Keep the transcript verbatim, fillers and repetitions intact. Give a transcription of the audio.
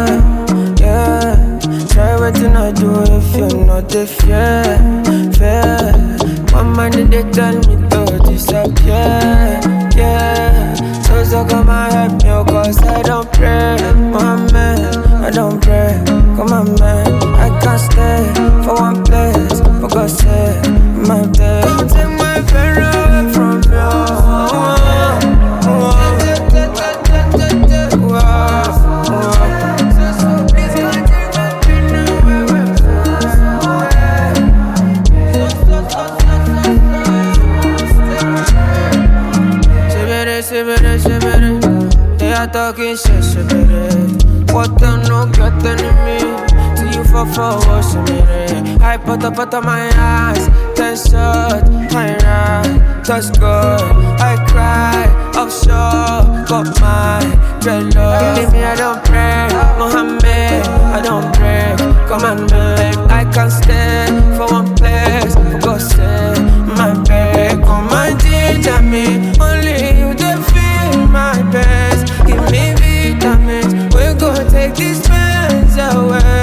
yeah. Try what you not do if you're not the fear, fear. My mind they tell me to disappear, yeah. So so come and help me, oh, cause I don't pray, my man, I don't pray. Come on man, I can't stay for one place, for God's sake, my day. Don't take my pain away from you. They are talking shit, shit, what them no get enemy. Till you fall for what's in I put up out of my eyes, ten shot, my right, touch good. I cry, offshore, got my dreadlocks. Believe me, I don't pray, Mohammed, I don't break. Come on, babe, I can't stay for one place, for God's sake, my babe. Come and ginger me, only you the feel my best. Give me vitamins, we go take these pains away.